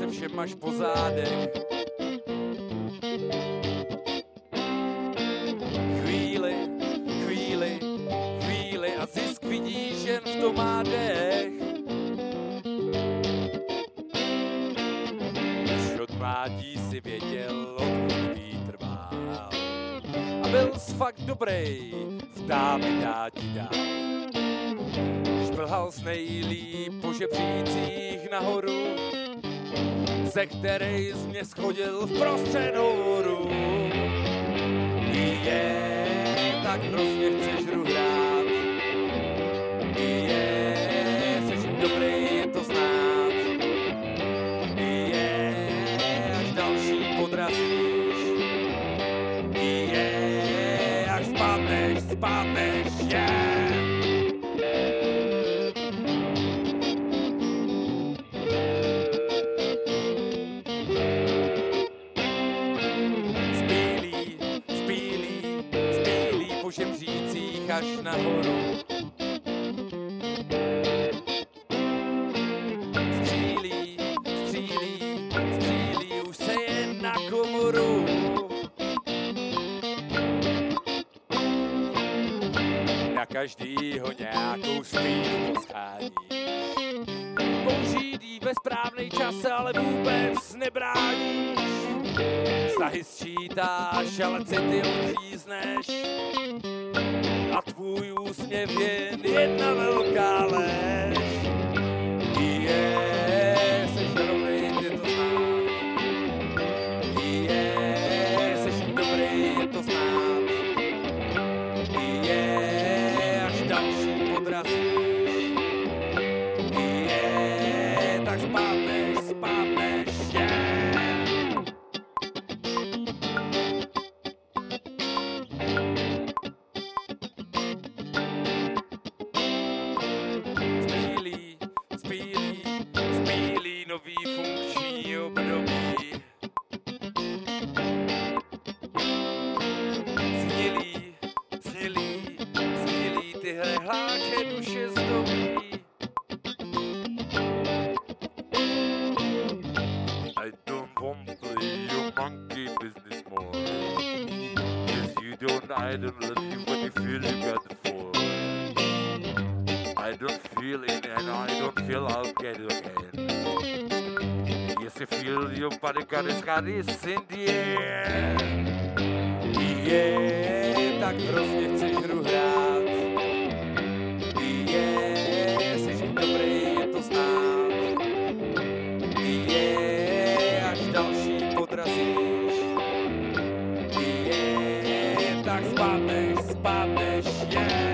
ve všem máš po zádech. Chvíli a zisk vidíš jen v tom má dech. Už od mládí si věděl, odkud vítr vál. A byl jsi fakt dobrý, v dámy dá ti dá. Šplhal jsi nejlíp po žebřících nahoru, ze kterej jsi mě schodil v prostřed hovoru. Tak hrozně chceš hru hrát. Seš dobrý, je to znát. Až další podrazíš. Až spadneš, po žebřících až nahoru. Střílí, už se jen na komoru. Na každýho nějakou špínu poschání. Použít jí ve správnej čas, ale vůbec nebráníš. Vztahy sčítáš, ale city odřízneš. A tvůj úsměv jen jedna velká lež. Seš dobrý, je to znát. Seš dobrý, je to znát. Až další podrazíš. Tak spadneš, Spílí nový funkční období. Znělí tyhle hláče duše zdobí. I don't want to play your monkey business more. Cause you don't, I don't love you when you feel you got the fall. I don't feel it and I don't feel I'll get it again. Yes, I feel your body got its in the air. Tak hrozně chceš hru hrát. Seš dobrý, je to znát. Až další podrazíš. Tak spadneš,